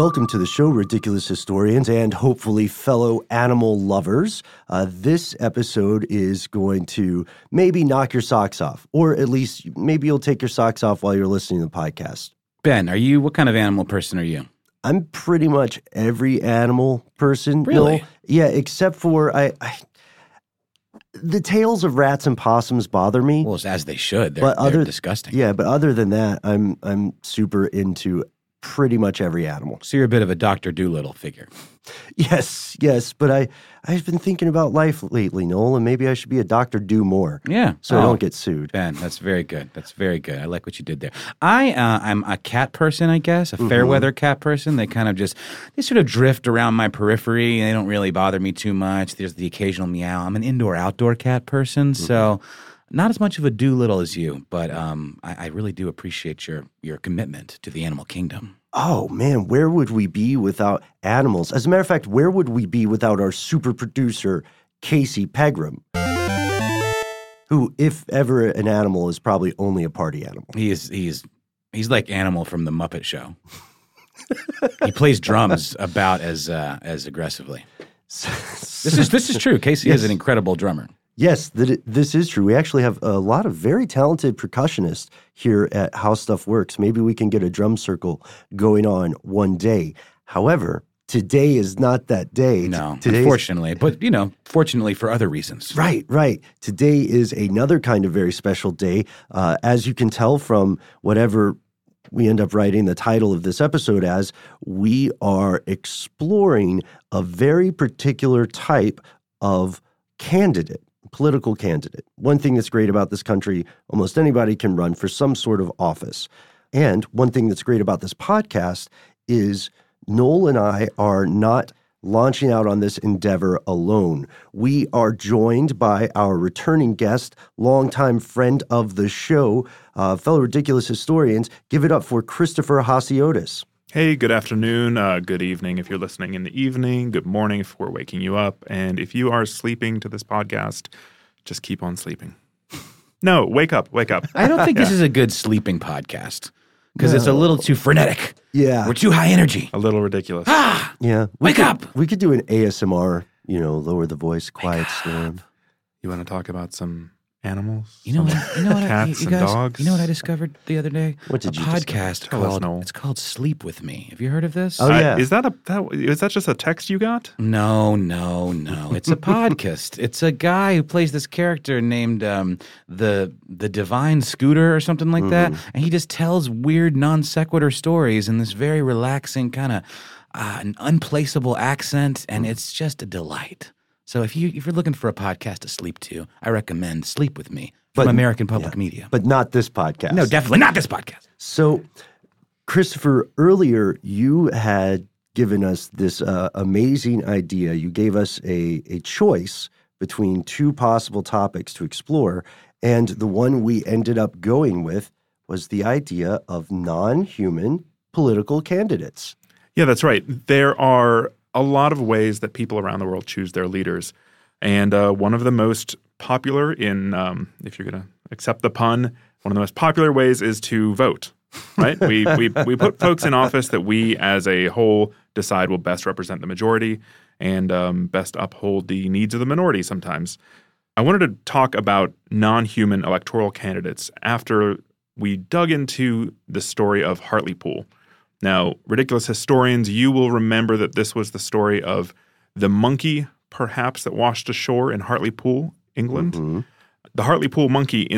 Welcome to the show, Ridiculous Historians and hopefully fellow animal lovers. This episode is going to maybe knock your socks off, or at least maybe you'll take your socks off while you're listening to the podcast. Ben, what kind of animal person are you? I'm pretty much every animal person. Really? No, yeah, except for the tails of rats and possums bother me. Well, as they should. They're disgusting. Yeah, but other than that, I'm super into pretty much every animal. So you're a bit of a Dr. Dolittle figure. Yes, but I've been thinking about life lately, Noel, and maybe I should be a Dr. Do More. Yeah. So I don't get sued. Ben, that's very good. I like what you did there. I'm a cat person, I guess, a fair weather cat person. They sort of drift around my periphery. They don't really bother me too much. There's the occasional meow. I'm an indoor-outdoor cat person, so not as much of a Doolittle as you, but I really do appreciate your commitment to the animal kingdom. Oh, man, where would we be without animals? As a matter of fact, where would we be without our super producer, Casey Pegram, who, if ever an animal, is probably only a party animal? He's like Animal from the Muppet Show. He plays drums about as aggressively. This is true. Casey is an incredible drummer. Yes, this is true. We actually have a lot of very talented percussionists here at How Stuff Works. Maybe we can get a drum circle going on one day. However, today is not that day. No, unfortunately. But, fortunately for other reasons. Right. Today is another kind of very special day. As you can tell from whatever we end up writing the title of this episode as, we are exploring a very particular type of political candidate. One thing that's great about this country, almost anybody can run for some sort of office. And one thing that's great about this podcast is Noel and I are not launching out on this endeavor alone. We are joined by our returning guest, longtime friend of the show, fellow Ridiculous Historians. Give it up for Christopher Hasiotis. Hey, good afternoon, good evening if you're listening in the evening, good morning if we're waking you up, and if you are sleeping to this podcast, just keep on sleeping. No, wake up. I don't think this is a good sleeping podcast because it's a little too frenetic. Yeah. We're too high energy. A little ridiculous. Yeah. Wake up. We could do an ASMR, lower the voice, quiet storm. You want to talk about some animals? You know what? Cats and dogs? You know what I discovered the other day? What did you podcast discover? It's called Sleep With Me. Have you heard of this? Oh, yeah. Is that just a text you got? No. It's a podcast. It's a guy who plays this character named the Divine Scooter or something like that, and he just tells weird non sequitur stories in this very relaxing kind of an unplaceable accent, and it's just a delight. So if you're looking for a podcast to sleep to, I recommend Sleep With Me from American Public Media. But not this podcast. No, definitely not this podcast. So, Christopher, earlier you had given us this amazing idea. You gave us a choice between two possible topics to explore, and the one we ended up going with was the idea of non-human political candidates. Yeah, that's right. There are a lot of ways that people around the world choose their leaders. And one of the most popular if you're going to accept the pun, one of the most popular ways is to vote, right? we put folks in office that we as a whole decide will best represent the majority and best uphold the needs of the minority sometimes. I wanted to talk about non-human electoral candidates after we dug into the story of Hartlepool. Now, Ridiculous Historians, you will remember that this was the story of the monkey, perhaps, that washed ashore in Hartlepool, England. Mm-hmm. The Hartlepool monkey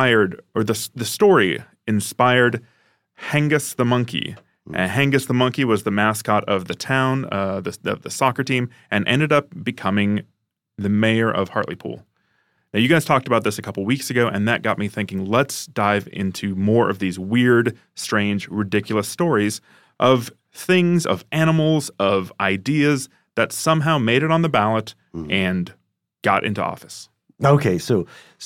the story inspired Hengist the monkey. Hengist the monkey was the mascot of the town, the soccer team, and ended up becoming the mayor of Hartlepool. Now, you guys talked about this a couple weeks ago, and that got me thinking, let's dive into more of these weird, strange, ridiculous stories of things, of animals, of ideas that somehow made it on the ballot and got into office. Okay, so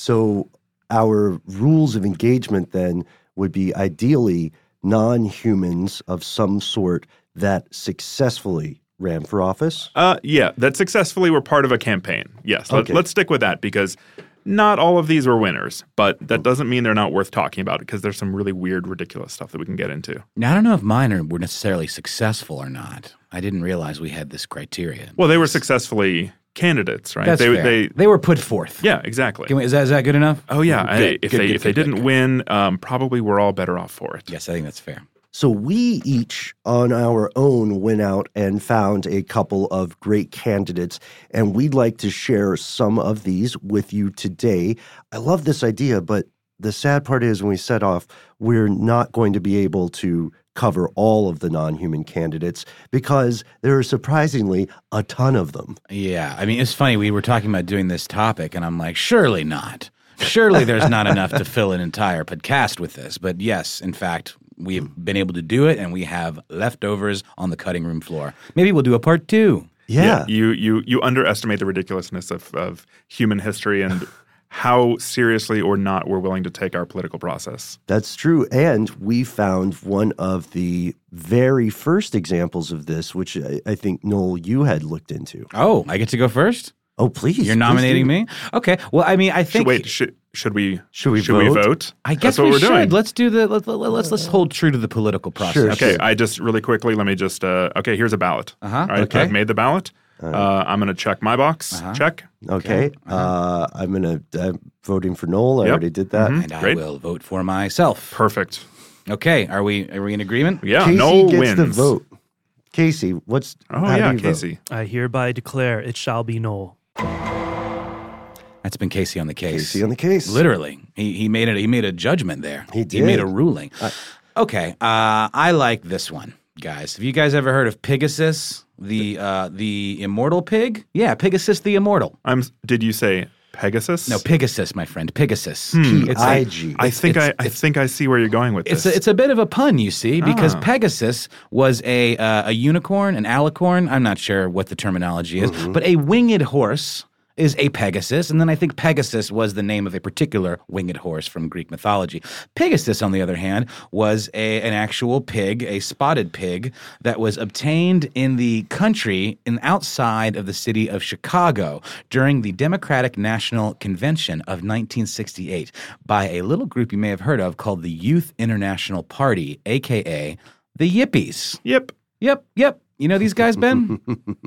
our rules of engagement then would be ideally non-humans of some sort that successfully ran for office? Yeah, that successfully were part of a campaign. Yes, Okay. Let's stick with that because Not all of these were winners, but that doesn't mean they're not worth talking about because there's some really weird, ridiculous stuff that we can get into. Now, I don't know if mine were necessarily successful or not. I didn't realize we had this criteria. Well, they were successfully candidates, right? That's fair. They were put forth. Yeah, exactly. Is that good enough? Oh, yeah. Good, If they didn't win, probably we're all better off for it. Yes, I think that's fair. So we each on our own went out and found a couple of great candidates, and we'd like to share some of these with you today. I love this idea, but the sad part is when we set off, we're not going to be able to cover all of the non-human candidates because there are surprisingly a ton of them. Yeah. I mean, it's funny. We were talking about doing this topic, and I'm like, surely not. Surely there's not enough to fill an entire podcast with this. But yes, in fact, we've been able to do it, and we have leftovers on the cutting room floor. Maybe we'll do a part 2. Yeah. You underestimate the ridiculousness of human history and how seriously or not we're willing to take our political process. That's true. And we found one of the very first examples of this, which I think, Noel, you had looked into. Oh, I get to go first? Oh, please. You're nominating me? Okay. Well, I mean, I think... Should we vote? vote? I guess That's what we we're should. doing. Let's do the... Let's hold true to the political process. Sure. Okay, I just really quickly, let me just, okay, here's a ballot. All right, okay. I've made the ballot. I'm going to check my box. Check. Okay. I'm voting for Noel. I already did that. And I Great. will vote for myself. Perfect. Okay. Are we in agreement? Yeah, Casey Noel gets wins. the vote. Casey, how do you vote? Casey. I hereby declare it shall be Noel. That's been Casey on the case. Casey on the case. Literally. He made it. He made a judgment there. He He did. made a ruling. Okay. I like this one, guys. Have you guys ever heard of Pegasus, the immortal pig? Yeah, Pegasus the immortal. Did you say Pegasus? No, Pegasus, my friend. Pegasus. P-I-G. I think I see where you're going with this. It's a bit of a pun, you see, because Pegasus was a unicorn, an alicorn. I'm not sure what the terminology is, but a winged horse is a Pegasus, and then I think Pegasus was the name of a particular winged horse from Greek mythology. Pegasus, on the other hand, was an actual pig, a spotted pig, that was obtained in the country outside of the city of Chicago during the Democratic National Convention of 1968 by a little group you may have heard of called the Youth International Party, a.k.a. the Yippies. Yep. Yep. You know these guys, Ben?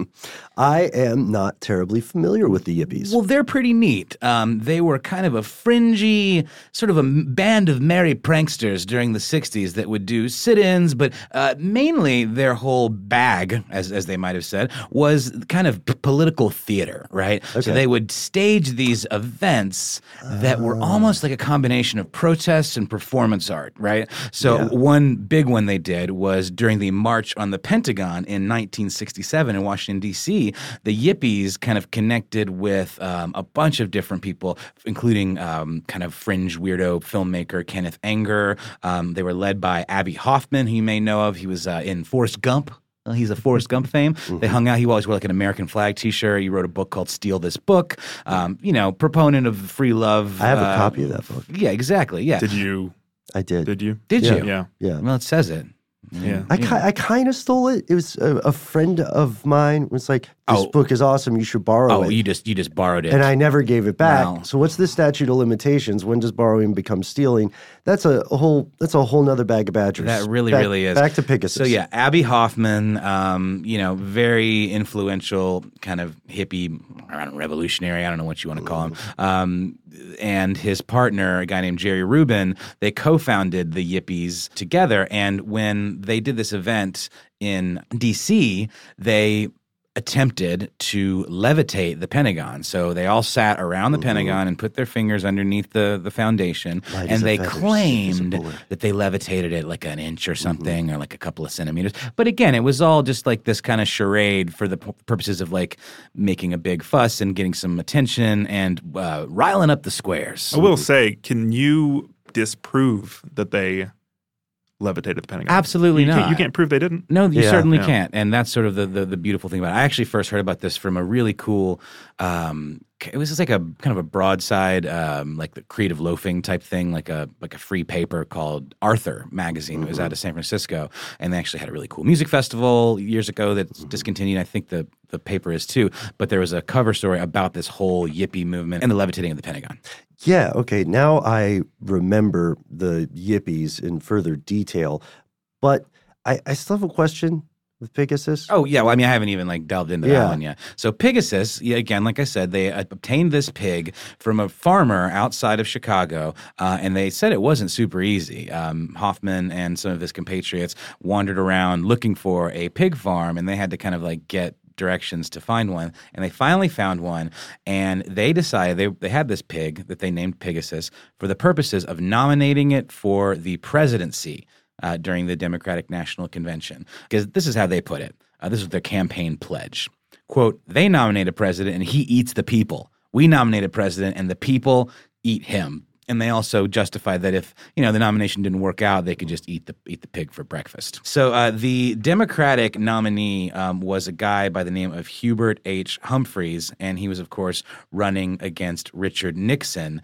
I am not terribly familiar with the Yippies. Well, they're pretty neat. They were kind of a fringy, sort of a band of merry pranksters during the 60s that would do sit-ins, but mainly their whole bag, as they might have said, was kind of political theater, right? Okay. So they would stage these events that were almost like a combination of protests and performance art, right? So one big one they did was during the March on the Pentagon in 1967 in Washington, D.C., the Yippies kind of connected with a bunch of different people, including kind of fringe weirdo filmmaker Kenneth Anger. They were led by Abbie Hoffman, who you may know of. He was in Forrest Gump. He's a Forrest Gump fame. They hung out. He always wore like an American flag T-shirt. He wrote a book called Steal This Book. Proponent of free love. I have a copy of that book. Yeah, exactly. Yeah. Did you? I did. Did you? Did Yeah. you? Yeah. Yeah. Well, it says it. Yeah. I kind of stole it. It was a friend of mine was like, this book is awesome. You should borrow it. You just borrowed it. And I never gave it back. Wow. So what's the statute of limitations? When does borrowing become stealing? That's a whole nother bag of badgers. That really is. Back to Pegasus. So yeah, Abbie Hoffman, very influential kind of hippie, revolutionary, I don't know what you want to call him. And his partner, a guy named Jerry Rubin, they co-founded the Yippies together. And when they did this event in D.C., they attempted to levitate the Pentagon. So they all sat around the Pentagon and put their fingers underneath the foundation, Light as and a they feather, safe as a claimed bullet. that they levitated it like an inch or something, or like a couple of centimeters. But again, it was all just like this kind of charade for the purposes of like making a big fuss and getting some attention and riling up the squares. I will say, can you disprove that they levitated the Pentagon? Absolutely not. You can't prove they didn't. No, you Yeah. certainly Yeah. can't. And that's sort of the beautiful thing about it. I actually first heard about this from a really cool it was just like a kind of a broadside, like the creative loafing type thing, like a free paper called Arthur magazine. It was out of San Francisco, and they actually had a really cool music festival years ago that's discontinued. I think the paper is too, but there was a cover story about this whole Yippie movement and the levitating of the Pentagon. Yeah, okay. Now I remember the Yippies in further detail, but I still have a question with Pegasus. Oh, yeah. Well, I mean, I haven't even delved into that one yet. So Pegasus, again, like I said, they obtained this pig from a farmer outside of Chicago, and they said it wasn't super easy. Hoffman and some of his compatriots wandered around looking for a pig farm, and they had to kind of get directions to find one, and they finally found one, and they decided they had this pig that they named Pegasus for the purposes of nominating it for the presidency during the Democratic National Convention. Because this is how they put it. This was their campaign pledge. Quote, they nominate a president and he eats the people. We nominate a president and the people eat him. And they also justified that if, the nomination didn't work out, they could just eat the pig for breakfast. So the Democratic nominee was a guy by the name of Hubert H. Humphreys, and he was, of course, running against Richard Nixon.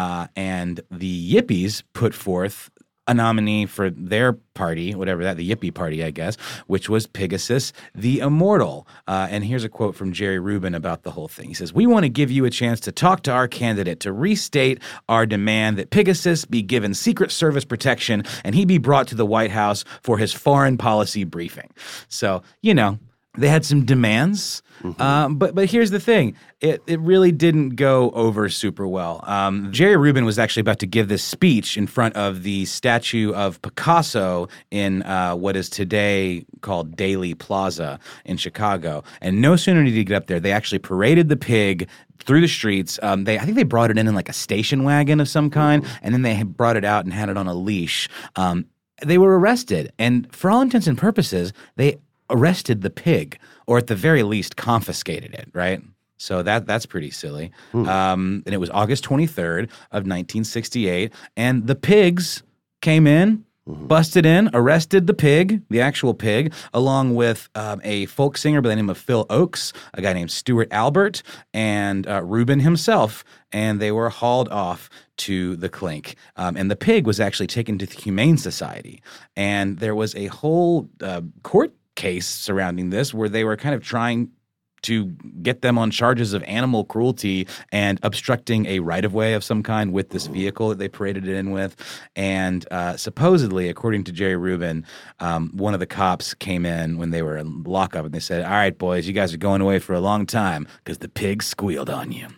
And the Yippies put forth a nominee for their party, the Yippie Party, I guess, which was Pegasus the Immortal. And here's a quote from Jerry Rubin about the whole thing. He says, we want to give you a chance to talk to our candidate to restate our demand that Pegasus be given Secret Service protection and he be brought to the White House for his foreign policy briefing. So, they had some demands, but here's the thing. It really didn't go over super well. Jerry Rubin was actually about to give this speech in front of the statue of Picasso in what is today called Daley Plaza in Chicago. And no sooner did he get up there, they actually paraded the pig through the streets. I think they brought it in a station wagon of some kind, and then they brought it out and had it on a leash. They were arrested, and for all intents and purposes, they arrested the pig, or at the very least confiscated it, right? So that's pretty silly. And it was August 23rd of 1968, and the pigs came in, busted in, arrested the pig, the actual pig, along with a folk singer by the name of Phil Oakes, a guy named Stuart Albert, and Rubin himself, and they were hauled off to the clink. And the pig was actually taken to the Humane Society, and there was a whole court case surrounding this where they were kind of trying to get them on charges of animal cruelty and obstructing a right-of-way of some kind with this vehicle that they paraded it in with. And supposedly, according to Jerry Rubin, one of the cops came in when they were in lockup and they said, all right, boys, you guys are going away for a long time because the pig squealed on you.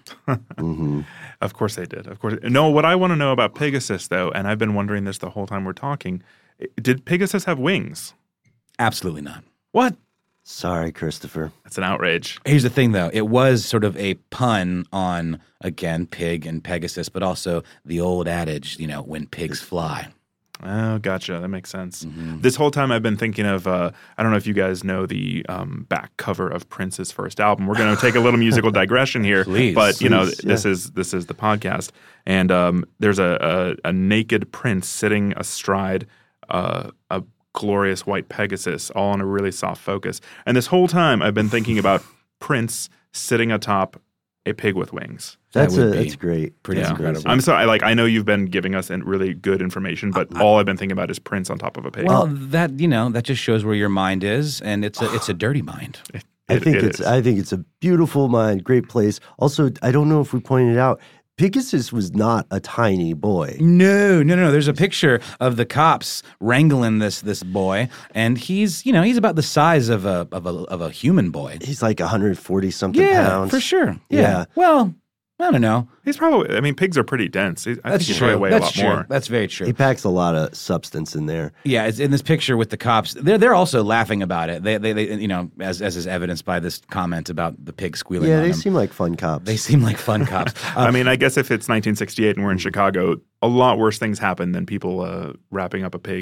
Of course they did. Of course. No, what I want to know about Pegasus, though, and I've been wondering this the whole time we're talking, did Pegasus have wings? Absolutely not. What? Sorry, Christopher. That's an outrage. Here's the thing, though. It was sort of a pun on, again, pig and Pegasus, but also the old adage, when pigs fly. Oh, gotcha. That makes sense. This whole time I've been thinking of, I don't know if you guys know the back cover of Prince's first album. We're going to take a little musical digression here. Please. But, this is the podcast. And there's a naked Prince sitting astride a glorious white Pegasus, all on a really soft focus. And this whole time I've been thinking about Prince sitting atop a pig with wings. That's great. Pretty incredible. I'm sorry. I know you've been giving us really good information, but all I've been thinking about is Prince on top of a pig. Well, that just shows where your mind is, and it's a dirty mind. I think it's a beautiful mind, great place. Also, I don't know if we pointed out, Pegasus was not a tiny boy. No. There's a picture of the cops wrangling this boy, and he's about the size of a human boy. He's like 140 something pounds. For sure. Yeah. Well, I don't know. He's probably, pigs are pretty dense. I think he's probably weigh a lot more. That's very true. He packs a lot of substance in there. Yeah, it's in this picture with the cops. They're also laughing about it. They as is evidenced by this comment about the pig squealing on them. Yeah, they seem like fun cops. They seem like fun cops. I guess if it's 1968 and we're in Chicago, a lot worse things happen than people wrapping up a pig and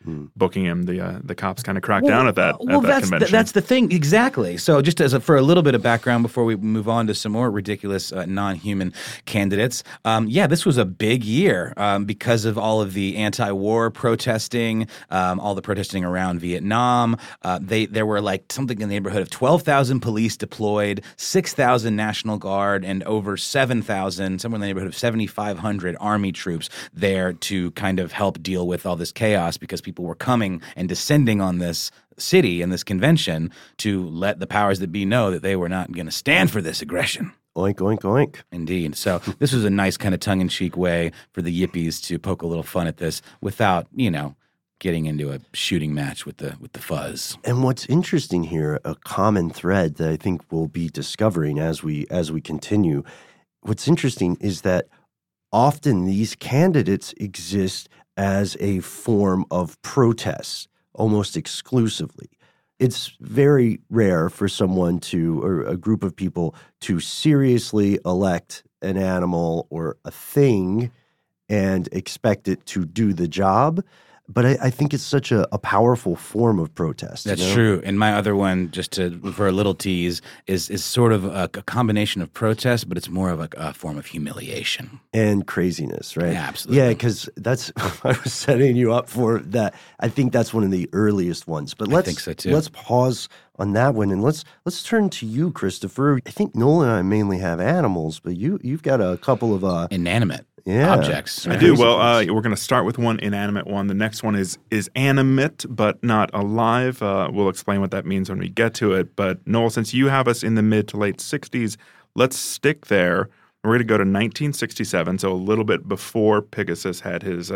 booking him. The cops kind of cracked down at that convention. That's the thing, exactly. So just for a little bit of background before we move on to some more ridiculous non-human candidates, this was a big year because of all of the anti-war protesting, all the protesting around Vietnam. There were like something in the neighborhood of 12,000 police deployed, 6,000 National Guard, and over 7,000, somewhere in the neighborhood of 7,500 Army troops there to kind of help deal with all this chaos because people were coming and descending on this city and this convention to let the powers that be know that they were not going to stand for this aggression. Oink, oink, oink. Indeed. So this was a nice kind of tongue-in-cheek way for the yippies to poke a little fun at this without, getting into a shooting match with the fuzz. And what's interesting here, a common thread that I think we'll be discovering as we continue, what's interesting is that often these candidates exist as a form of protest, almost exclusively. It's very rare for someone or a group of people to seriously elect an animal or a thing and expect it to do the job. But I think it's such a powerful form of protest. That's true. And my other one, for a little tease, is sort of a combination of protest, but it's more of a form of humiliation. And craziness, right? Yeah, absolutely. Yeah, because that's I was setting you up for that. I think that's one of the earliest ones. But I think so too. Let's pause on that one and let's turn to you, Christopher. I think Nolan and I mainly have animals, but you've got a couple of inanimate. Yeah. Objects. I do. Well, we're going to start with one inanimate one. The next one is animate but not alive. We'll explain what that means when we get to it. But Noel, since you have us in the mid to late 60s, let's stick there. We're going to go to 1967, so a little bit before Pegasus had his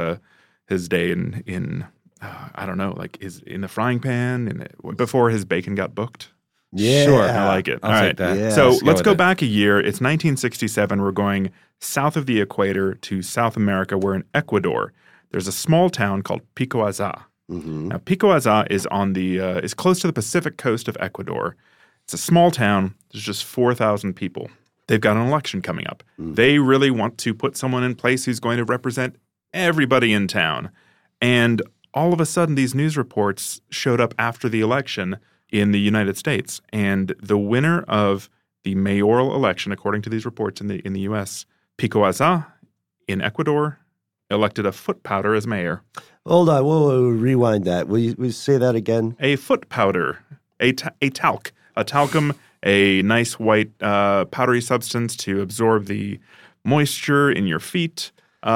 day in I don't know, like in the frying pan, before his bacon got booked. Yeah. Sure, I like it. I'll All take right. that. Yeah. So let's go with it. back a year. It's 1967. We're going south of the equator to South America. We're in Ecuador. There's a small town called Pico Azá. Mm-hmm. Now, Pico Azá is is close to the Pacific coast of Ecuador. It's a small town. There's just 4,000 people. They've got an election coming up. They really want to put someone in place who's going to represent everybody in town. And all of a sudden, these news reports showed up after the election in the United States. And the winner of the mayoral election, according to these reports in the U.S., Pico Azá in Ecuador, elected a foot powder as mayor. Hold on. Whoa, rewind that. Will you say that again? A foot powder, a talc, a talcum, a nice white powdery substance to absorb the moisture in your feet.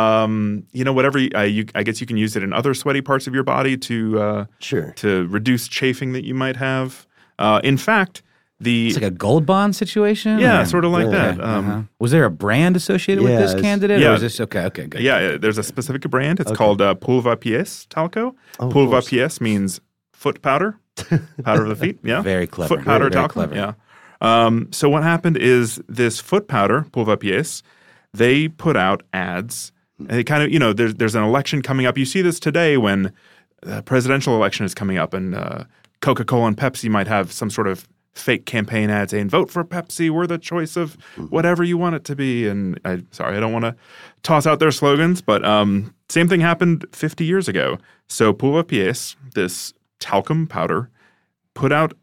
Whatever. I guess you can use it in other sweaty parts of your body to reduce chafing that you might have. In fact, it's like a gold bond situation? Yeah, sort of like that. Was there a brand associated with this candidate? Yeah. Or is this okay, good. Yeah, there's a specific brand. It's called Pulva Pies Talco. Oh, Pulva Pies means foot powder, powder of the feet. Yeah, Very clever. Foot powder Very talcum. clever. Yeah. So what happened is this foot powder, Pulva Pies, they put out ads. And they kind of, there's an election coming up. You see this today when the presidential election is coming up, and Coca-Cola and Pepsi might have some sort of fake campaign ad saying, vote for Pepsi, we're the choice of whatever you want it to be. And I don't want to toss out their slogans, but same thing happened 50 years ago. So Pulva Pies, this talcum powder, put out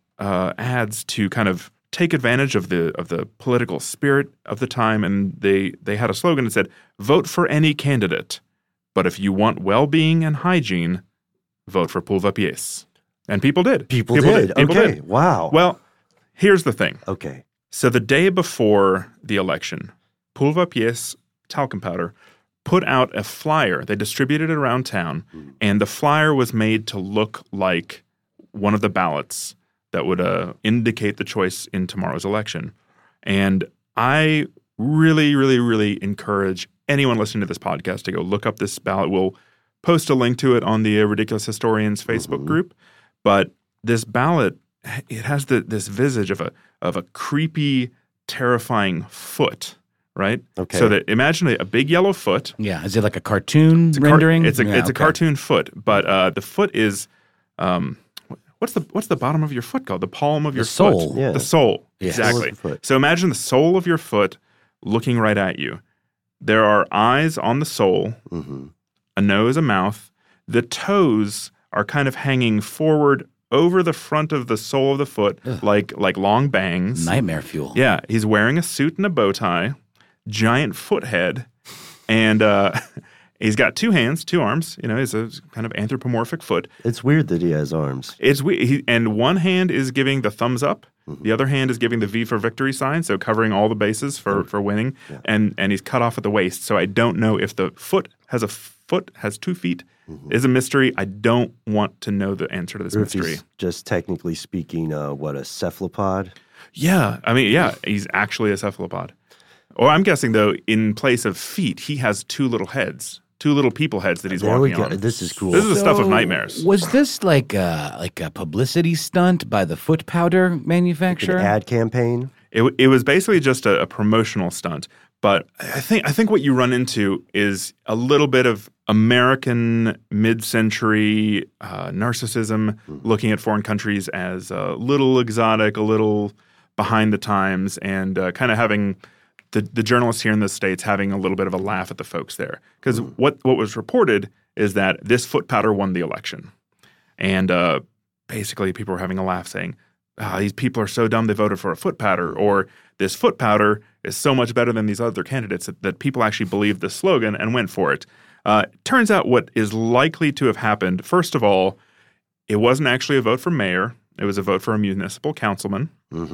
ads to kind of take advantage of the political spirit of the time, and they had a slogan that said, vote for any candidate, but if you want well-being and hygiene, vote for Pulva Pies. And people did. People did. People Okay. did. Wow. Well, here's the thing. Okay. So the day before the election, Pulva Pies talcum powder put out a flyer. They distributed it around town, and the flyer was made to look like one of the ballots that would indicate the choice in tomorrow's election. And I really, really, really encourage anyone listening to this podcast to go look up this ballot. We'll post a link to it on the Ridiculous Historians Facebook group. But this ballot, it has this visage of a creepy, terrifying foot, right? Okay. So that imagine a big yellow foot. Yeah. Is it like a cartoon rendering? It's a cartoon foot, but the foot is what's the bottom of your foot called? The palm of your sole. foot. Yeah. The sole. Yes. Exactly. Sole of the foot. So imagine the sole of your foot looking right at you. There are eyes on the sole, a nose, a mouth. The toes are kind of hanging forward over the front of the sole of the foot, like long bangs. Nightmare fuel. Yeah, he's wearing a suit and a bow tie, giant foot head, and he's got 2 hands, 2 arms. He's a kind of anthropomorphic foot. It's weird that he has arms. It's weird. And one hand is giving the thumbs up. The other hand is giving the V for victory sign, so covering all the bases for winning. Yeah. And he's cut off at the waist. So I don't know if the foot has 2 feet. Is a mystery. I don't want to know the answer to this mystery. He's just technically speaking, a cephalopod? Yeah. I mean, yeah, he's actually a cephalopod. Or I'm guessing, though, in place of feet, he has 2 little heads. 2 little people heads that he's walking on. This is cool. This is the stuff of nightmares. Was this like a publicity stunt by the foot powder manufacturer? Like an ad campaign? It was basically just a promotional stunt. But I think what you run into is a little bit of American mid-century narcissism, looking at foreign countries as a little exotic, a little behind the times, and kind of having the journalists here in the States having a little bit of a laugh at the folks there. Because what was reported is that this foot powder won the election. And basically people were having a laugh saying, these people are so dumb they voted for a foot powder, or this foot powder is so much better than these other candidates that people actually believed the slogan and went for it. Turns out what is likely to have happened, first of all, it wasn't actually a vote for mayor. It was a vote for a municipal councilman.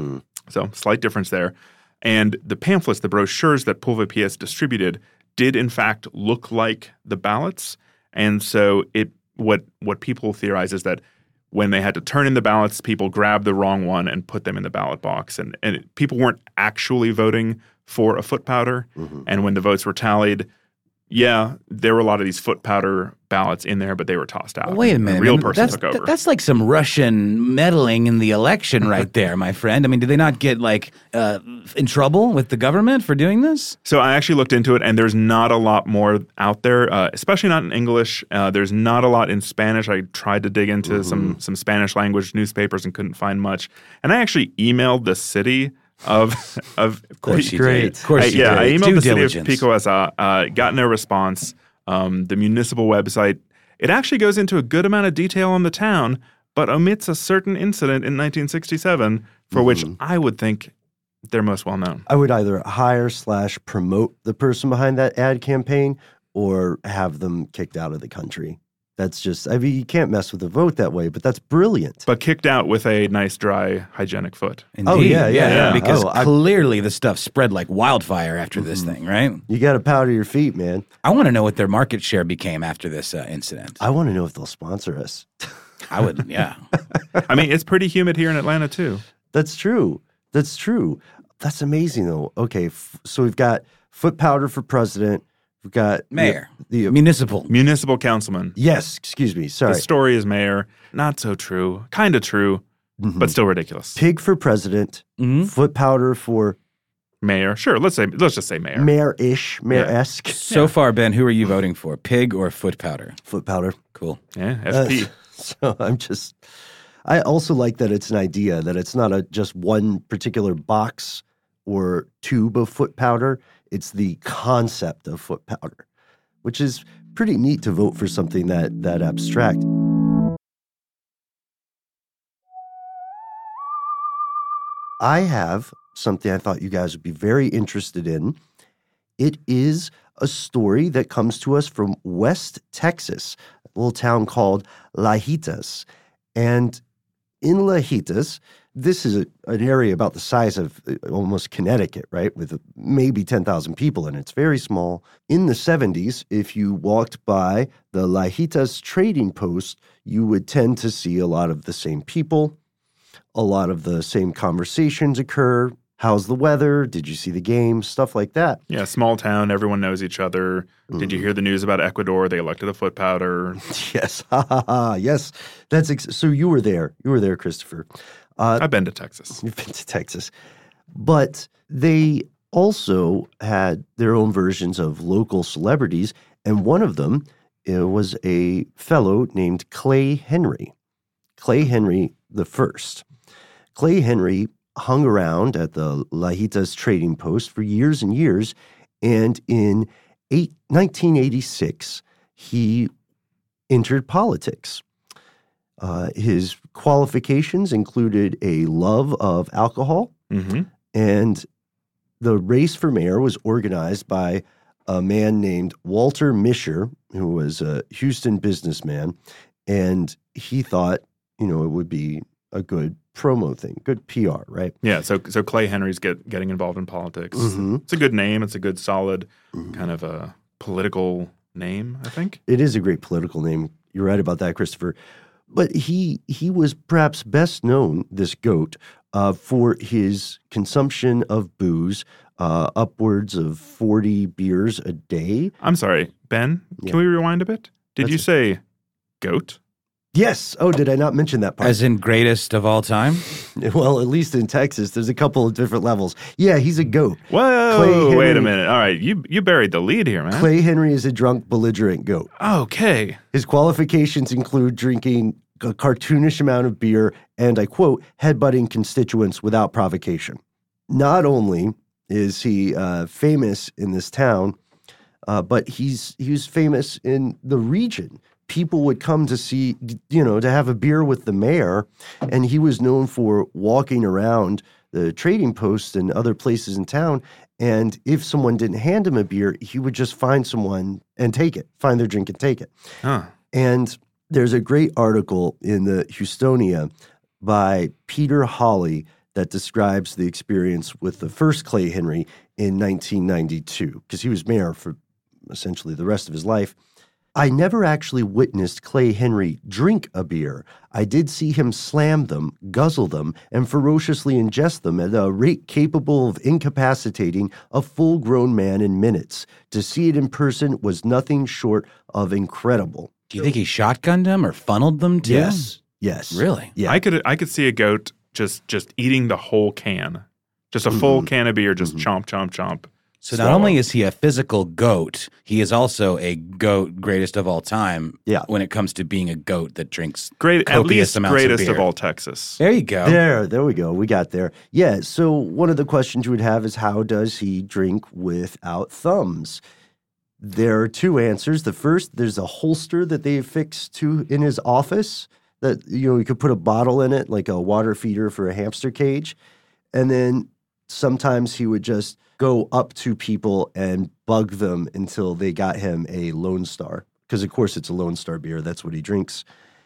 So slight difference there. And the pamphlets, the brochures that Pulver PS distributed did in fact look like the ballots. And so what people theorize is that when they had to turn in the ballots, people grabbed the wrong one and put them in the ballot box. And people weren't actually voting for a foot powder. And when the votes were tallied, yeah, there were a lot of these foot powder ballots in there, but they were tossed out. Wait a minute. A real person took over. That's like some Russian meddling in the election right there, my friend. I mean, did they not get in trouble with the government for doing this? So I actually looked into it, and there's not a lot more out there, especially not in English. There's not a lot in Spanish. I tried to dig into some Spanish language newspapers and couldn't find much. And I actually emailed the city of course you great. did. Of course you did. I emailed Due the city diligence. of Pico Asa, got no response. The municipal website, it actually goes into a good amount of detail on the town, but omits a certain incident in 1967 for which I would think they're most well known. I would either hire/promote the person behind that ad campaign or have them kicked out of the country. That's just, you can't mess with the vote that way, but that's brilliant. But kicked out with a nice, dry, hygienic foot. Indeed. Oh, yeah. Because clearly the stuff spread like wildfire after this thing, right? You got to powder your feet, man. I want to know what their market share became after this incident. I want to know if they'll sponsor us. I would, yeah. I mean, it's pretty humid here in Atlanta, too. That's true. That's amazing, though. Okay, so we've got foot powder for president. We've got mayor, the municipal councilman. Yes, excuse me. Sorry. The story is mayor. Not so true. Kind of true, but still ridiculous. Pig for president. Foot powder for mayor. Sure. Let's just say mayor. Mayor-ish, mayor-esque. So far, Ben, who are you voting for? Pig or foot powder? Foot powder. Cool. Yeah, FP. So I also like that it's an idea, that it's not just one particular box or tube of foot powder. It's the concept of foot powder, which is pretty neat to vote for something that abstract. I have something I thought you guys would be very interested in. It is a story that comes to us from West Texas, a little town called Lajitas. And in Lajitas, this is an area about the size of almost Connecticut, right, with maybe 10,000 people, and it's very small. In the 70s, if you walked by the Lajitas trading post, you would tend to see a lot of the same people, a lot of the same conversations occur. How's the weather? Did you see the game? Stuff like that. Yeah, small town. Everyone knows each other. Did you hear the news about Ecuador? They elected a foot powder. Yes. Yes. So you were there. You were there, Christopher. I've been to Texas. You've been to Texas. But they also had their own versions of local celebrities, and one of them was a fellow named Clay Henry. Clay Henry the First. Clay Henry hung around at the Lajitas trading post for years and years, and in 1986, he entered politics. His qualifications included a love of alcohol, and the race for mayor was organized by a man named Walter Mischer, who was a Houston businessman, and he thought, it would be a good promo thing, good PR, right? Yeah, so Clay Henry's getting involved in politics. It's a good name. It's a good, solid kind of a political name, I think. It is a great political name. You're right about that, Christopher. But he was perhaps best known, this goat, for his consumption of booze, upwards of 40 beers a day. I'm sorry, Ben, can we rewind a bit? Did you say goat? Yes. Oh, did I not mention that part? As in greatest of all time? Well, at least in Texas, there's a couple of different levels. Yeah, he's a goat. Whoa, wait a minute. All right, you buried the lead here, man. Clay Henry is a drunk, belligerent goat. Okay. His qualifications include drinking a cartoonish amount of beer and, I quote, headbutting constituents without provocation. Not only is he famous in this town, but he was famous in the region. People would come to see, to have a beer with the mayor, and he was known for walking around the trading posts and other places in town, and if someone didn't hand him a beer, he would just find someone and take it, find their drink and take it. Huh. And there's a great article in the Houstonia by Peter Hawley that describes the experience with the first Clay Henry in 1992, because he was mayor for essentially the rest of his life. I never actually witnessed Clay Henry drink a beer. I did see him slam them, guzzle them, and ferociously ingest them at a rate capable of incapacitating a full-grown man in minutes. To see it in person was nothing short of incredible. Do you think he shotgunned them or funneled them too? Yes. Really? Yeah. I could see a goat just eating the whole can. Just a full can of beer, just chomp, chomp, chomp. So not only is he a physical goat, he is also a goat greatest of all time when it comes to being a goat that drinks at least amounts greatest of beer. of all Texas. There you go. There we go. We got there. Yeah, so one of the questions you would have is, how does he drink without thumbs? There are two answers. The first, there's a holster that they affixed in his office that, you could put a bottle in it, like a water feeder for a hamster cage. And then sometimes he would just go up to people and bug them until they got him a Lone Star. Because, of course, it's a Lone Star beer. That's what he drinks.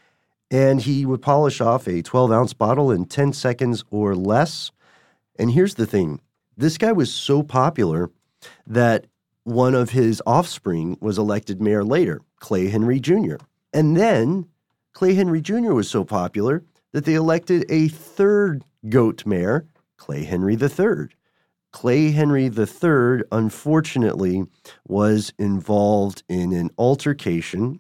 And he would polish off a 12-ounce bottle in 10 seconds or less. And here's the thing. This guy was so popular that one of his offspring was elected mayor later, Clay Henry Jr. And then Clay Henry Jr. was so popular that they elected a third goat mayor, Clay Henry III. Clay Henry III, unfortunately, was involved in an altercation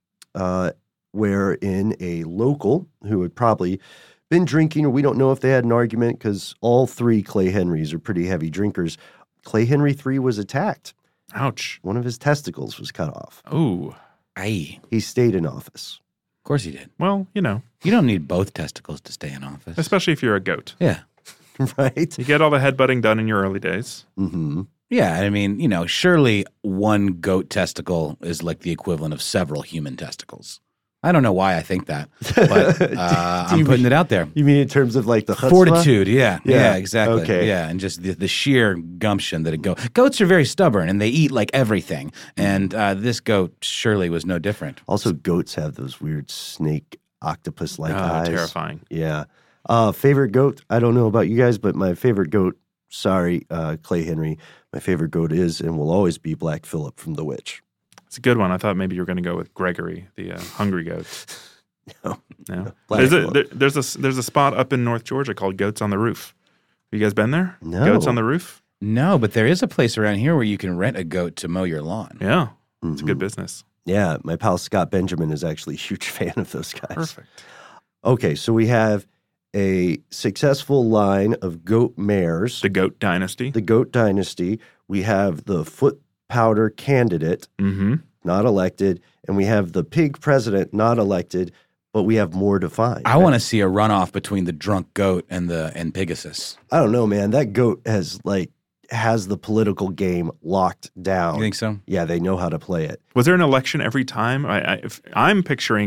wherein a local who had probably been drinking, or we don't know if they had an argument because all three Clay Henrys are pretty heavy drinkers. Clay Henry III was attacked. Ouch. One of his testicles was cut off. Ooh. Aye. He stayed in office. Of course he did. Well, You don't need both testicles to stay in office. especially if you're a goat. Yeah. Right? You get all the headbutting done in your early days. Mm-hmm. Yeah, I mean, surely one goat testicle is like the equivalent of several human testicles. I don't know why I think that, but I'm putting it out there. You mean in terms of like the chutzpah? Fortitude, yeah, exactly. Okay. Yeah, and just the sheer gumption that goats are very stubborn and they eat like everything. And this goat surely was no different. Also, goats have those weird snake octopus-like eyes. Terrifying. Yeah. Favorite goat? I don't know about you guys, but my favorite goat, Clay Henry, my favorite goat is and will always be Black Phillip from The Witch. It's a good one. I thought maybe you were going to go with Gregory, the hungry goat. No. Black There's a spot up in North Georgia called Goats on the Roof. Have you guys been there? No. Goats on the Roof? No, but there is a place around here where you can rent a goat to mow your lawn. Yeah. It's a good business. Yeah, my pal Scott Benjamin is actually a huge fan of those guys. Perfect. Okay, so we have a successful line of goat mayors. The Goat Dynasty. The Goat Dynasty. We have the foot powder candidate, not elected, and we have the pig president, not elected, but we have more to find. I want to see a runoff between the drunk goat and Pegasus. I don't know, man. That goat has the political game locked down. You think so? Yeah, they know how to play it. Was there an election every time? I'm picturing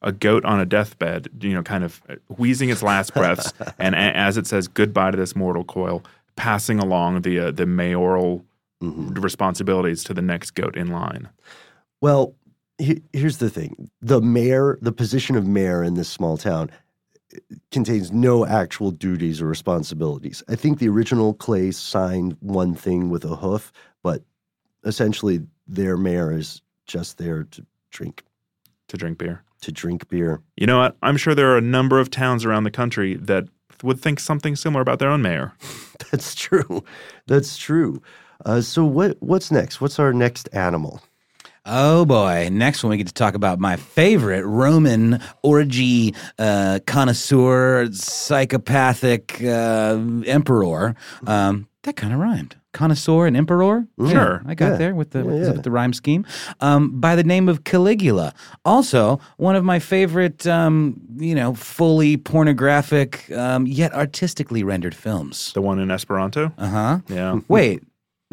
a goat on a deathbed, kind of wheezing its last breaths, and as it says goodbye to this mortal coil, passing along the mayoral responsibilities to the next goat in line. Well, here's the thing. The position of mayor in this small town contains no actual duties or responsibilities. I think the original Clay signed one thing with a hoof, but essentially their mayor is just there to drink. To drink beer. To drink beer. You know what? I'm sure there are a number of towns around the country that would think something similar about their own mayor. That's true. That's true. So what's next? What's our next animal? Oh boy. Next one we get to talk about my favorite Roman orgy connoisseur, psychopathic emperor. That kind of rhymed. Connoisseur and emperor? Sure. I got there with the rhyme scheme. By the name of Caligula. Also, one of my favorite, fully pornographic, yet artistically rendered films. The one in Esperanto? Uh-huh. Yeah. Wait,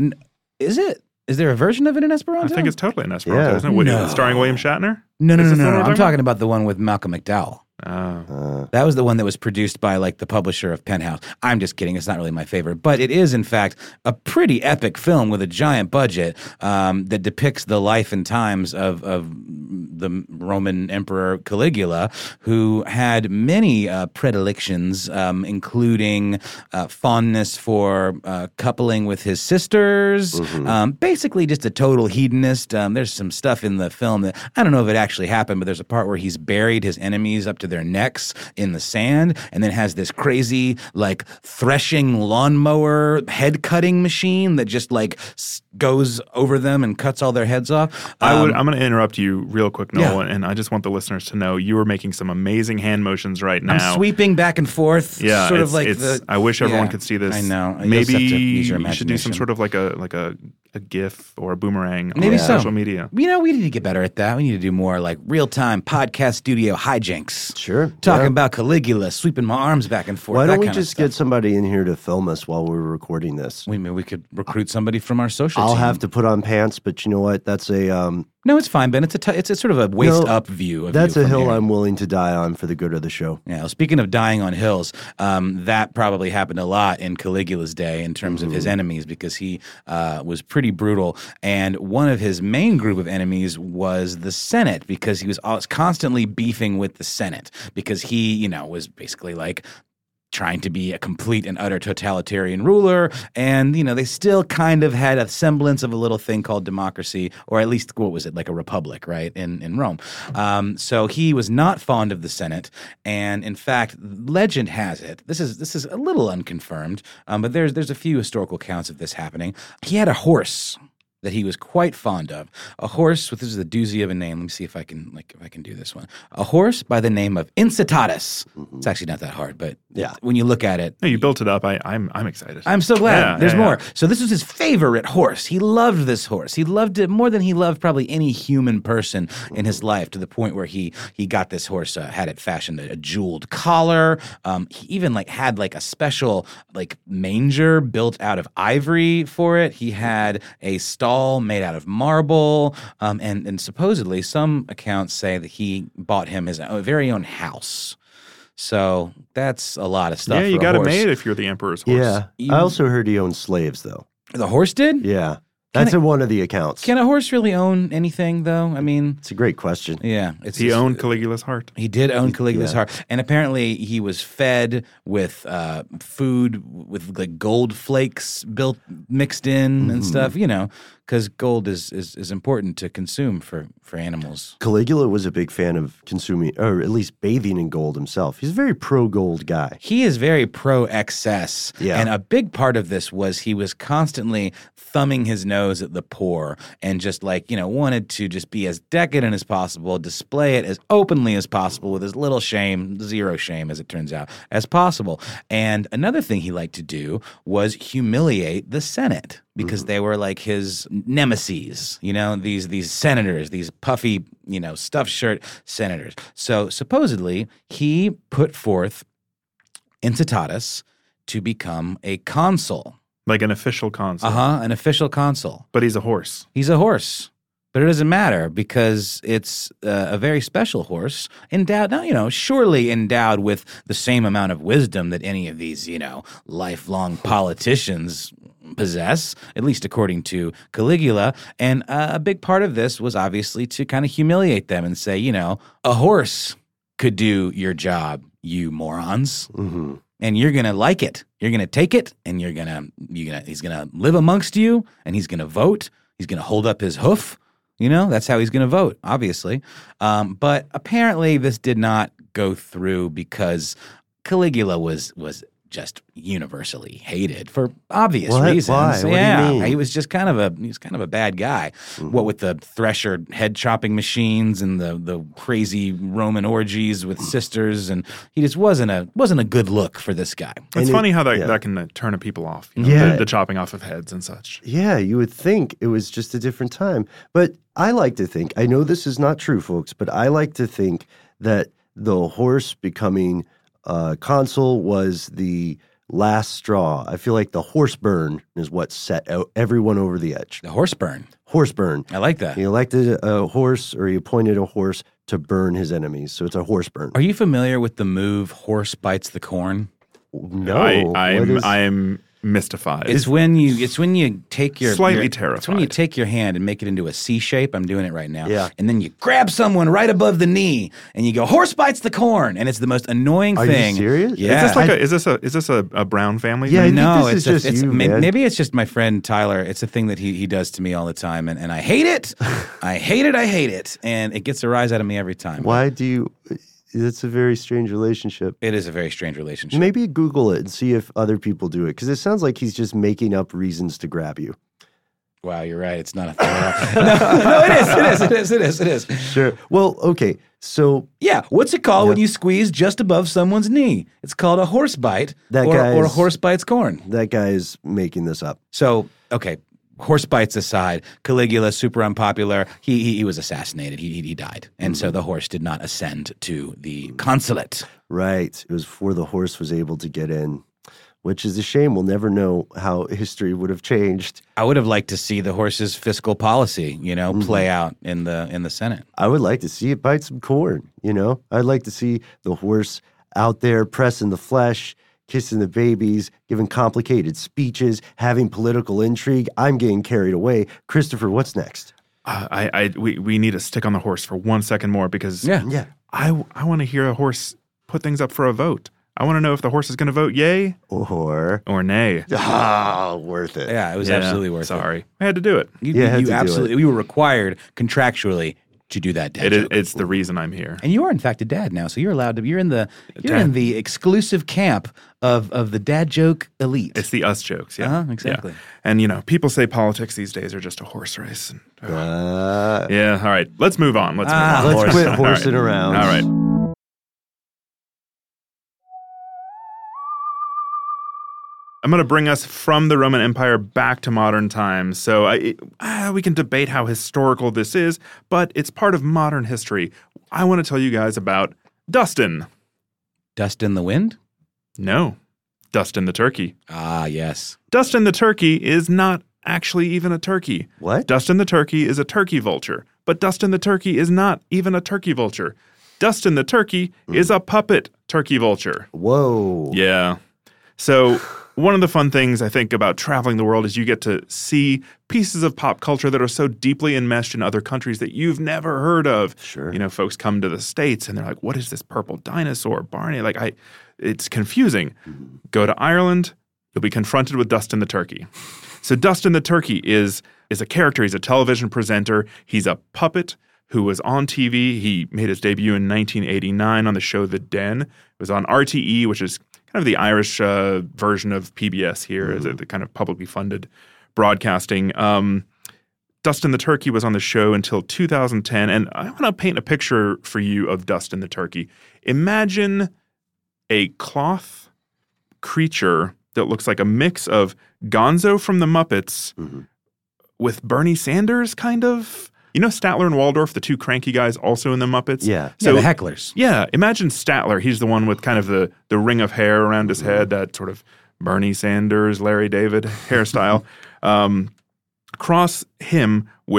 is it? Is there a version of it in Esperanto? I think it's totally in Esperanto, isn't it? No. Starring William Shatner? No. Is this the one we're I'm talking about the one with Malcolm McDowell. Oh. That was the one that was produced by the publisher of Penthouse. I'm just kidding. It's not really my favorite, but it is in fact a pretty epic film with a giant budget that depicts the life and times of the Roman Emperor Caligula, who had many predilections, including fondness for coupling with his sisters. Basically, just a total hedonist. There's some stuff in the film that I don't know if it actually happened, but there's a part where he's buried his enemies up to their necks in the sand, and then has this crazy threshing lawnmower head cutting machine that just goes over them and cuts all their heads off. I'm going to interrupt you real quick, Noel, and I just want the listeners to know you are making some amazing hand motions right now. I'm sweeping back and forth. Yeah, sort of I wish everyone could see this. I know. Maybe you should do some sort of like a GIF or a boomerang Maybe on so. social media. We need to get better at that. We need to do more real-time podcast studio hijinks. Sure. Talking about Caligula, sweeping my arms back and forth. Why don't that we kind of just stuff. get somebody in here to film us while we're recording this? We could recruit somebody from our social I'll team. have to put on pants, but you know what? That's a No, it's fine, Ben. It's a sort of a waist-up view of that's you a from hill here. I'm willing to die on for the good of the show. Yeah, well, speaking of dying on hills, that probably happened a lot in Caligula's day in terms of his enemies, because he was pretty brutal. And one of his main group of enemies was the Senate, because he was constantly beefing with the Senate, because he, was basically trying to be a complete and utter totalitarian ruler. And, they still kind of had a semblance of a little thing called democracy, or at least, what was it, like a republic, right, in Rome. So he was not fond of the Senate. And in fact, legend has it, this is a little unconfirmed, but there's a few historical accounts of this happening. He had a horse that he was quite fond of. A horse with, this is a doozy of a name. Let me see if I can do this one. A horse by the name of Incitatus. It's actually not that hard, but when you look at it. No, you built it up. I'm excited. I'm so glad. Yeah, There's yeah, more. yeah. So this was his favorite horse. He loved this horse. He loved it more than he loved probably any human person in his life, to the point where he got this horse, had it fashioned a jeweled collar. He even had a special manger built out of ivory for it. He had a stall made out of marble, and supposedly some accounts say that he bought him his very own house. So that's a lot of stuff. Yeah, you for a got it horse. made if you're the emperor's horse. Yeah. I also heard he owned slaves, though. The horse did? Yeah. That's in one of the accounts. Can a horse really own anything, though? I mean, It's a great question. yeah. He owned Caligula's heart. He did own Caligula's heart. And apparently he was fed with food with gold flakes mixed in and stuff, because gold is important to consume for animals. Caligula was a big fan of consuming, or at least bathing in gold himself. He's a very pro-gold guy. He is very pro-excess. Yeah. And a big part of this was he was constantly thumbing his nose at the poor, and just wanted to just be as decadent as possible, display it as openly as possible with as little shame, zero shame as it turns out, as possible. And another thing he liked to do was humiliate the Senate, because they were his nemesis, these senators, these puffy, stuffed shirt senators. So supposedly he put forth Incitatus to become a consul. Like an official consul. An official consul. But he's a horse. He's a horse. But it doesn't matter because it's a very special horse, endowed, now, surely endowed with the same amount of wisdom that any of these, lifelong politicians possess, at least according to Caligula. And a big part of this was obviously to kind of humiliate them and say, a horse could do your job, you morons. Mm-hmm. And you're going to like it. You're going to take it, and he's going to live amongst you, and he's going to vote. He's going to hold up his hoof. That's how he's going to vote, obviously. But apparently this did not go through because Caligula was just universally hated for obvious reasons. Why? What do you mean? He was just kind of a bad guy. Mm-hmm. What with the thresher head chopping machines and the crazy Roman orgies with sisters, and he just wasn't a good look for this guy. It's funny how that can turn people off. The chopping off of heads and such. Yeah, you would think it was just a different time. But I like to think, I know this is not true, folks, but I like to think that the horse becoming consul was the last straw. I feel like the horse burn is what set out everyone over the edge. The horse burn. Horse burn. I like that. He elected a horse, or he appointed a horse to burn his enemies. So it's a horse burn. Are you familiar with the move "horse bites the corn"? No, I am mystified. It's when you take your slightly terrified. It's when you take your hand and make it into a C shape. I'm doing it right now. Yeah. And then you grab someone right above the knee and you go, "Horse bites the corn," and it's the most annoying thing. Are you serious? Yeah. Is this a Brown family? Yeah, thing? I think this is just you, man. Maybe it's just my friend Tyler. It's a thing that he does to me all the time, and I hate it. I hate it, and it gets a rise out of me every time. Why do you? It's a very strange relationship. It is a very strange relationship. Maybe Google it and see if other people do it, because it sounds like he's just making up reasons to grab you. Wow, you're right. It's not a thing. No, it is. Sure. Well, okay. So yeah, what's it called when you squeeze just above someone's knee? It's called a horse bite, or a horse bites corn. That guy is making this up. So, okay, horse bites aside, Caligula, super unpopular. He was assassinated. He died, and so the horse did not ascend to the consulate. Right. It was before the horse was able to get in, which is a shame. We'll never know how history would have changed. I would have liked to see the horse's fiscal policy, play out in the Senate. I would like to see it bite some corn. I'd like to see the horse out there pressing the flesh, kissing the babies, giving complicated speeches, having political intrigue. I'm getting carried away. Christopher, what's next? We need to stick on the horse for 1 second more because I want to hear a horse put things up for a vote. I want to know if the horse is going to vote yay or nay. Worth it. Yeah, it was absolutely worth it. Sorry. I had to do it. You absolutely. We were required contractually to do that dad joke. It's the reason I'm here. And you are in fact a dad now, so you're allowed to. You're in the exclusive camp of the dad joke elite. It's the us jokes, yeah. Exactly. Yeah. And people say politics these days are just a horse race. And, yeah, all right. Let's move on. Let's quit horsing around. All right. I'm going to bring us from the Roman Empire back to modern times. So we can debate how historical this is, but it's part of modern history. I want to tell you guys about Dustin. Dustin the wind? No. Dustin the turkey. Ah, yes. Dustin the turkey is not actually even a turkey. What? Dustin the turkey is a turkey vulture, but Dustin the turkey is not even a turkey vulture. Dustin the turkey is a puppet turkey vulture. Whoa. Yeah. So one of the fun things I think about traveling the world is you get to see pieces of pop culture that are so deeply enmeshed in other countries that you've never heard of. Sure. Folks come to the States and they're like, what is this purple dinosaur, Barney? It's confusing. Go to Ireland, you'll be confronted with Dustin the turkey. So Dustin the turkey is a character. He's a television presenter. He's a puppet who was on TV. He made his debut in 1989 on the show The Den. It was on RTE, which is kind of the Irish version of PBS here, as the kind of publicly funded broadcasting. Dustin the Turkey was on the show until 2010, and I want to paint a picture for you of Dustin the Turkey. Imagine a cloth creature that looks like a mix of Gonzo from the Muppets with Bernie Sanders, kind of. Statler and Waldorf, the two cranky guys also in the Muppets? Yeah. So the hecklers. Yeah. Imagine Statler. He's the one with kind of the ring of hair around his head, that sort of Bernie Sanders, Larry David hairstyle. Cross him with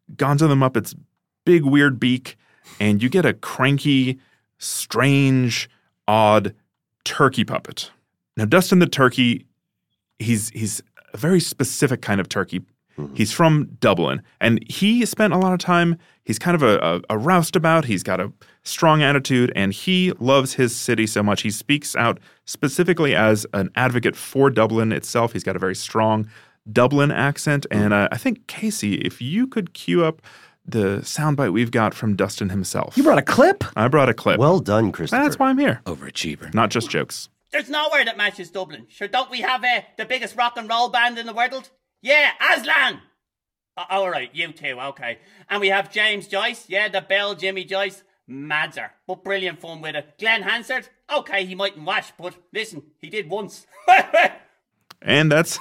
Gonzo the Muppet's big weird beak, and you get a cranky, strange, odd turkey puppet. Now, Dustin the Turkey, he's a very specific kind of turkey. He's from Dublin, and he spent a lot of time, he's kind of a roustabout, he's got a strong attitude, and he loves his city so much. He speaks out specifically as an advocate for Dublin itself. He's got a very strong Dublin accent, and I think, Casey, if you could cue up the soundbite we've got from Dustin himself. You brought a clip? I brought a clip. Well done, Christopher. That's why I'm here. Overachiever. Not just jokes. There's nowhere that matches Dublin. Sure, don't we have the biggest rock and roll band in the world? Yeah, Aslan! All right, you two, okay. And we have James Joyce, yeah, the Bell Jimmy Joyce. Madser, but brilliant fun with it. Glenn Hansard, okay, he mightn't wash, but listen, he did once. And that's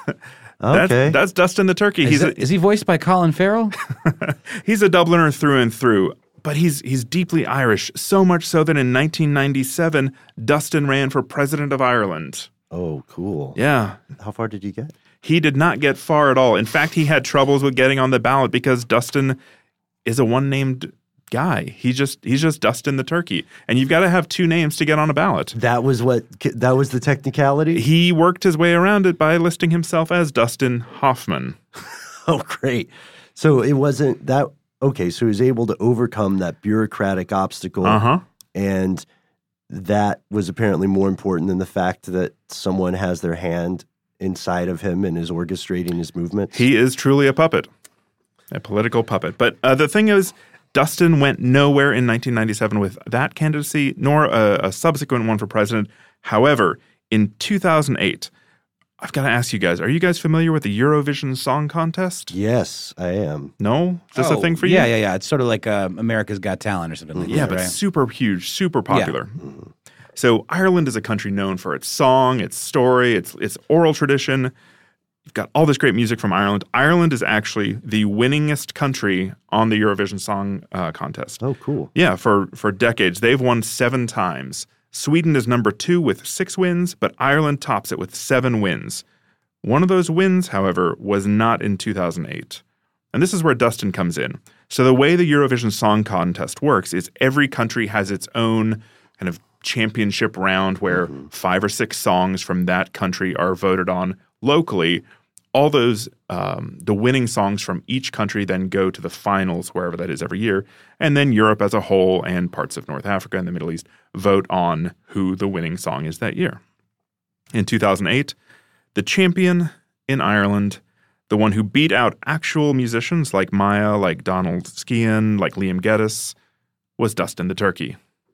Dustin the Turkey. Is he voiced by Colin Farrell? He's a Dubliner through and through, but he's deeply Irish, so much so that in 1997, Dustin ran for president of Ireland. Oh, cool. Yeah. How far did you get? He did not get far at all. In fact, he had troubles with getting on the ballot because Dustin is a one-named guy. He's just Dustin the Turkey. And you've got to have two names to get on a ballot. That was the technicality? He worked his way around it by listing himself as Dustin Hoffman. Oh, great. So it wasn't that – okay, so he was able to overcome that bureaucratic obstacle. Uh-huh. And that was apparently more important than the fact that someone has their hand inside of him and is orchestrating his movements. He is truly a puppet, a political puppet. But the thing is, Dustin went nowhere in 1997 with that candidacy, nor a subsequent one for president. However, in 2008, I've got to ask you guys, are you guys familiar with the Eurovision Song Contest? Yes, I am. No? Is this a thing for you? Yeah. It's sort of like America's Got Talent or something like that, but right? super huge, super popular. Yeah. So Ireland is a country known for its song, its story, its oral tradition. You've got all this great music from Ireland. Ireland is actually the winningest country on the Eurovision Song Contest. Oh, cool. Yeah, for decades. They've won 7 times. Sweden is number 2 with 6 wins, but Ireland tops it with 7 wins. One of those wins, however, was not in 2008. And this is where Dustin comes in. So the way the Eurovision Song Contest works is every country has its own kind of championship round where 5 or 6 songs from that country are voted on locally. All those, the winning songs from each country then go to the finals, wherever that is every year. And then Europe as a whole and parts of North Africa and the Middle East vote on who the winning song is that year. In 2008, the champion in Ireland, the one who beat out actual musicians like Maya, like Donald Skean, like Liam Geddes, was Dustin the Turkey.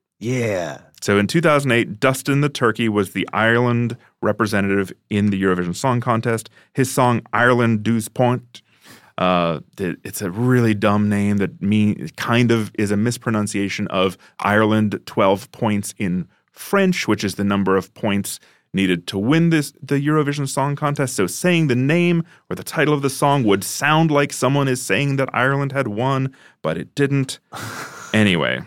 Yeah. So in 2008, Dustin the Turkey was the Ireland representative in the Eurovision Song Contest. His song Ireland 12 Points, it's a really dumb name that kind of is a mispronunciation of Ireland 12 points in French, which is the number of points needed to win the Eurovision Song Contest. So saying the name or the title of the song would sound like someone is saying that Ireland had won, but it didn't. Anyway.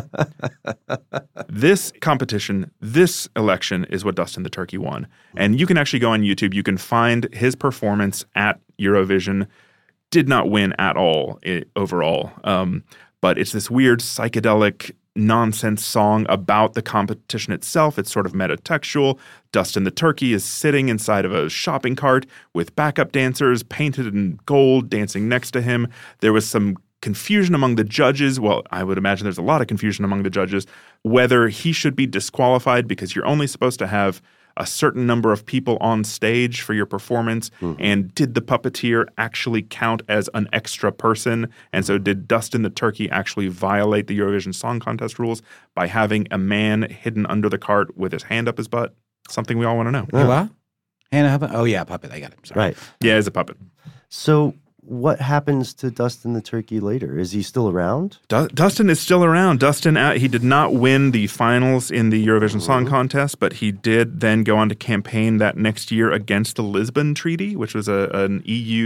This competition, this election is what Dustin the Turkey won. And you can actually go on YouTube. You can find his performance at Eurovision. Did not win at all overall. But it's this weird psychedelic nonsense song about the competition itself. It's sort of metatextual. Dustin the Turkey is sitting inside of a shopping cart with backup dancers painted in gold dancing next to him. There was some confusion among the judges. Well, I would imagine there's a lot of confusion among the judges whether he should be disqualified because you're only supposed to have a certain number of people on stage for your performance. And did the puppeteer actually count as an extra person? And so did Dustin the Turkey actually violate the Eurovision Song Contest rules by having a man hidden under the cart with his hand up his butt? Something we all want to know. What? Hand up? Oh, yeah, puppet. I got it. Sorry. Right. Yeah, he's a puppet. So what happens to Dustin the Turkey later? Is he still around? Dustin is still around. Dustin, he did not win the finals in the Eurovision Song Contest, but he did then go on to campaign that next year against the Lisbon Treaty, which was an EU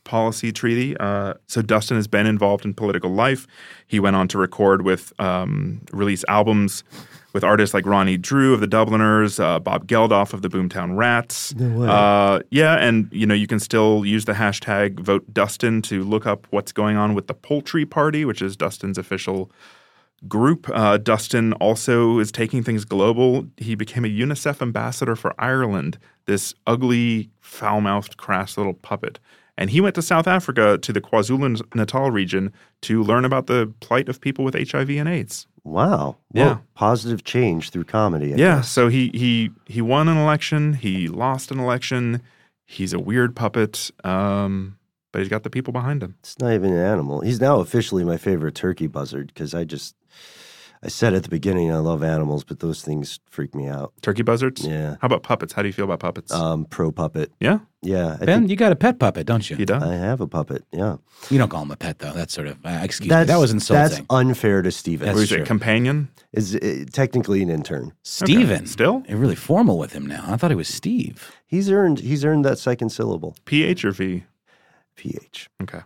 policy treaty. So Dustin has been involved in political life. He went on to record with release albums with artists like Ronnie Drew of the Dubliners, Bob Geldof of the Boomtown Rats. No way. Yeah, and you can still use the hashtag #VoteDustin to look up what's going on with the Poultry Party, which is Dustin's official group. Dustin also is taking things global. He became a UNICEF ambassador for Ireland, this ugly, foul-mouthed, crass little puppet. And he went to South Africa, to the KwaZulu-Natal region, to learn about the plight of people with HIV and AIDS. Wow. Yeah. Well, positive change through comedy. I Yeah, guess. so he won an election. He lost an election. He's a weird puppet, but he's got the people behind him. It's not even an animal. He's now officially my favorite turkey buzzard because I said at the beginning I love animals, but those things freak me out. Turkey buzzards? Yeah. How about puppets? How do you feel about puppets? Pro puppet. Yeah? Yeah. I Ben, think you got a pet puppet, don't you? He does? I have a puppet. Yeah. You don't call him a pet, though. That's sort of, excuse me, that was insulting. That's unfair to Steven. That's What do you true. say, companion? Is technically an intern. Steven. Okay. Still? You're really formal with him now. I thought he was Steve. He's earned that second syllable. PH or V? PH. Okay.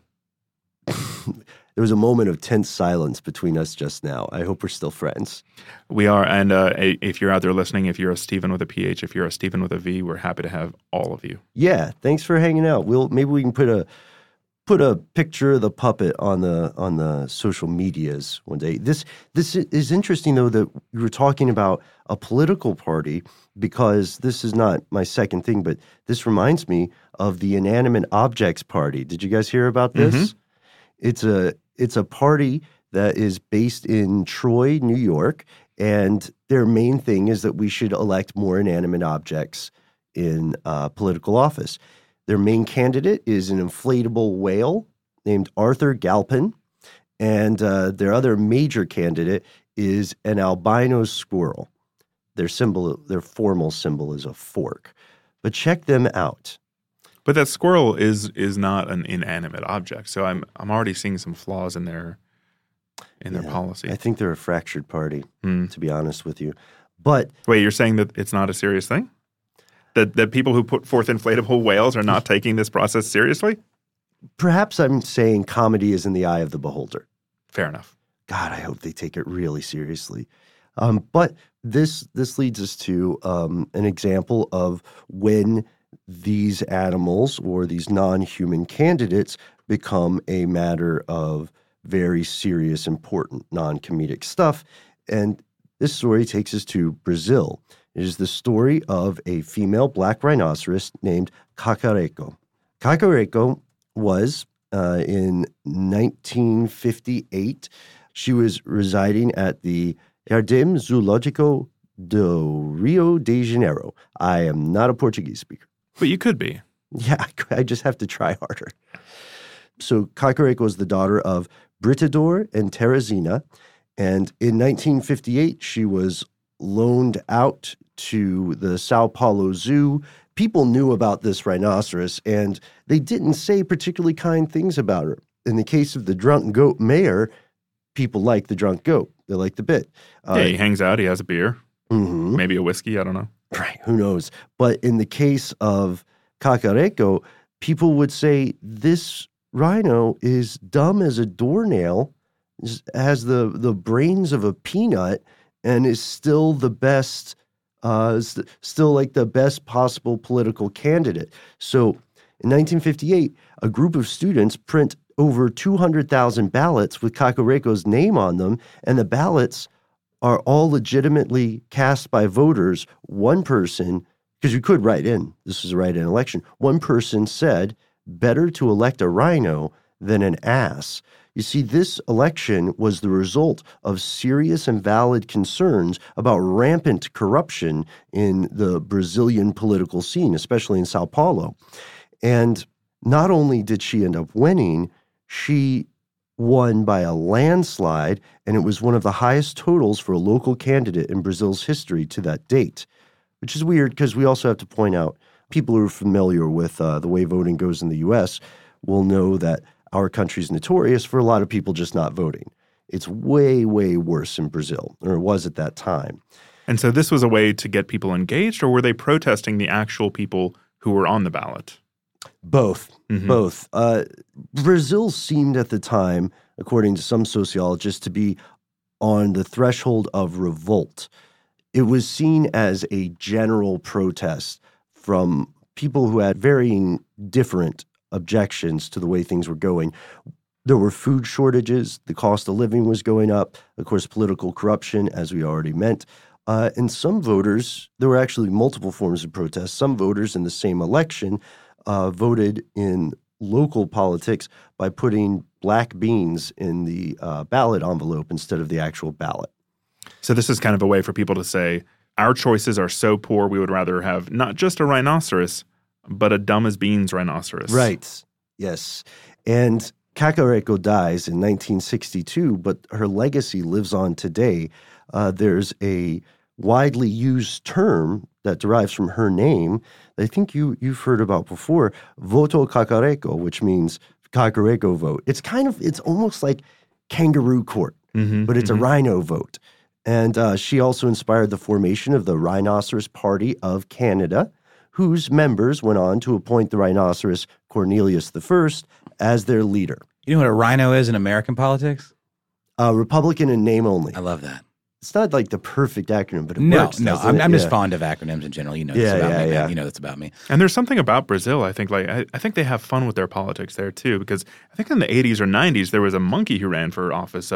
There was a moment of tense silence between us just now. I hope we're still friends. We are, and if you're out there listening, if you're a Steven with a PH, if you're a Steven with a V, we're happy to have all of you. Yeah, thanks for hanging out. Maybe we can put a picture of the puppet on the social medias one day. This is interesting though that you were talking about a political party, because this is not my second thing, but this reminds me of the Inanimate Objects Party. Did you guys hear about this? It's a party that is based in Troy, New York, and their main thing is that we should elect more inanimate objects in political office. Their main candidate is an inflatable whale named Arthur Galpin, and their other major candidate is an albino squirrel. Their formal symbol is a fork. But check them out. But that squirrel is not an inanimate object, so I'm already seeing some flaws in their policy. I think they're a fractured party, to be honest with you. But Wait, you're saying that it's not a serious thing? That people who put forth inflatable whales are not taking this process seriously? perhaps I'm saying comedy is in the eye of the beholder. Fair enough. God, I hope they take it really seriously. But this leads us to an example of when these animals or these non-human candidates become a matter of very serious, important, non-comedic stuff. And this story takes us to Brazil. It is the story of a female black rhinoceros named Cacareco. Cacareco was, in 1958, she was residing at the Jardim Zoológico do Rio de Janeiro. I am not a Portuguese speaker. But you could be. Yeah, I just have to try harder. So Cacareco was the daughter of Britador and Teresina. And in 1958, she was loaned out to the Sao Paulo Zoo. People knew about this rhinoceros, and they didn't say particularly kind things about her. In the case of the drunk goat mayor, people like the drunk goat. They like the bit. Yeah, he hangs out. He has a beer. Mhm. Maybe a whiskey. I don't know. Right, who knows? But in the case of Cacareco, people would say this rhino is dumb as a doornail, has the brains of a peanut, and is still the best, still like the best possible political candidate. So in 1958, a group of students print over 200,000 ballots with Cacareco's name on them, and the ballots are all legitimately cast by voters. One person, because you could write in, this was a write-in election, one person said, better to elect a rhino than an ass. You see, this election was the result of serious and valid concerns about rampant corruption in the Brazilian political scene, especially in Sao Paulo. And not only did she end up winning, she won by a landslide, and it was one of the highest totals for a local candidate in Brazil's history to that date, which is weird because we also have to point out people who are familiar with the way voting goes in the U.S. will know that our country is notorious for a lot of people just not voting. It's way, way worse in Brazil, or it was at that time. And so this was a way to get people engaged, or were they protesting the actual people who were on the ballot? Both. Brazil seemed at the time, according to some sociologists, to be on the threshold of revolt. It was seen as a general protest from people who had varying different objections to the way things were going. There were food shortages, the cost of living was going up, of course, political corruption, as we already meant. And some voters, there were actually multiple forms of protest. Some voters in the same election voted in local politics by putting black beans in the ballot envelope instead of the actual ballot. So this is kind of a way for people to say, our choices are so poor, we would rather have not just a rhinoceros, but a dumb as beans rhinoceros. Right. Yes. And Kakariko dies in 1962, but her legacy lives on today. There's a widely used term that derives from her name that I think you've heard about before, voto Kakariko, which means Kakariko vote. It's almost like kangaroo court, but it's a rhino vote. And she also inspired the formation of the Rhinoceros Party of Canada, whose members went on to appoint the rhinoceros Cornelius I as their leader. You know what a rhino is in American politics? Republican in name only. I love that. It's not like the perfect acronym, but it works. No, I'm just fond of acronyms in general. You know that's about me, man. You know that's about me. And there's something about Brazil, I think, I think they have fun with their politics there, too, because I think in the 80s or 90s, there was a monkey who ran for office,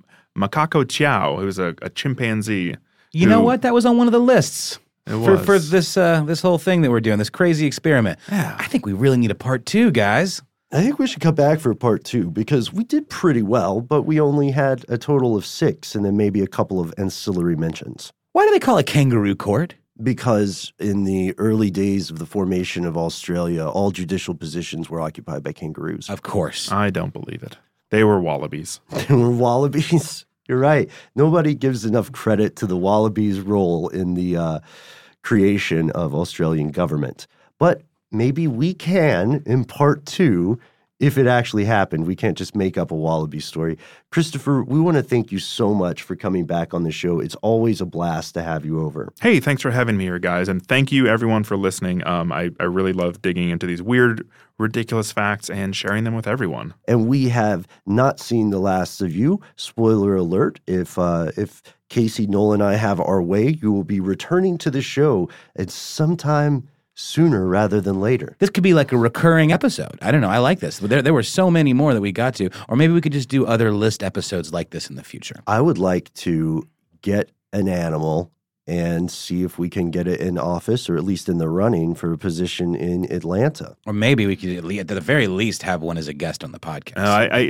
Macaco Chow, who was a chimpanzee. You know what? That was on one of the lists. For was. this whole thing that we're doing, this crazy experiment. Yeah. I think we really need a part 2, guys. I think we should come back for part 2 because we did pretty well, but we only had a total of 6 and then maybe a couple of ancillary mentions. Why do they call it kangaroo court? Because in the early days of the formation of Australia, all judicial positions were occupied by kangaroos. Of course. I don't believe it. They were wallabies. They were wallabies. You're right. Nobody gives enough credit to the wallabies' role in the creation of Australian government. But maybe we can, in part 2, if it actually happened. We can't just make up a wallaby story. Christopher, we want to thank you so much for coming back on the show. It's always a blast to have you over. Hey, thanks for having me here, guys. And thank you, everyone, for listening. I really love digging into these weird, ridiculous facts and sharing them with everyone. And we have not seen the last of you. Spoiler alert, if Casey, Noel, and I have our way, you will be returning to the show at some time sooner rather than later. This could be like a recurring episode. I don't know. I like this. There were so many more that we got to. Or maybe we could just do other list episodes like this in the future. I would like to get an animal and see if we can get it in office or at least in the running for a position in Atlanta. Or maybe we could, at the very least, have one as a guest on the podcast.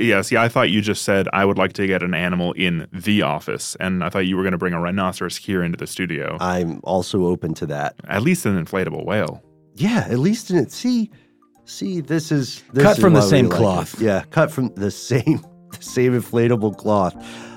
I thought you just said, I would like to get an animal in the office. And I thought you were going to bring a rhinoceros here into the studio. I'm also open to that. At least an inflatable whale. Yeah, at least in it. See, this is cut from the same like cloth. Yeah, cut from the same inflatable cloth.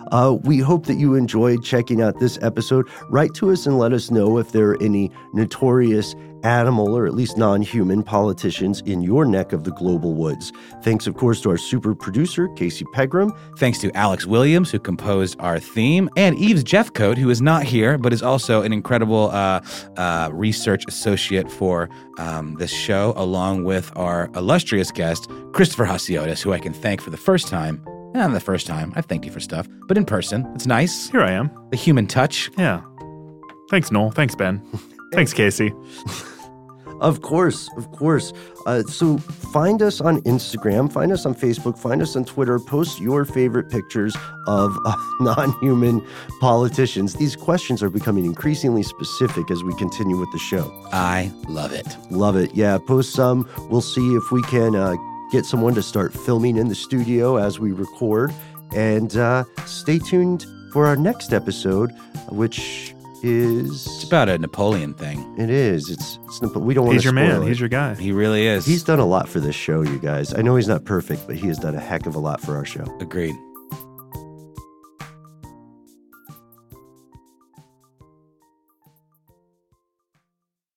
We hope that you enjoyed checking out this episode. Write to us and let us know if there are any notorious animal or at least non-human politicians in your neck of the global woods. Thanks, of course, to our super producer, Casey Pegram. Thanks to Alex Williams, who composed our theme, and Eves Jeffcoat, who is not here, but is also an incredible research associate for this show, along with our illustrious guest, Christopher Hasiotis, who I can thank for the first time. Not the first time. I've thanked you for stuff, but in person. It's nice. Here I am. The human touch. Yeah. Thanks, Noel. Thanks, Ben. Thanks, Casey. Of course. So find us on Instagram, find us on Facebook, find us on Twitter, post your favorite pictures of non-human politicians. These questions are becoming increasingly specific as we continue with the show. I love it. Love it. Yeah, post some. We'll see if we can get someone to start filming in the studio as we record. And stay tuned for our next episode, which is... It's about a Napoleon thing. It is. It's we don't want to He's your man. it. He's your guy. He really is. He's done a lot for this show, you guys. I know he's not perfect, but he has done a heck of a lot for our show. Agreed.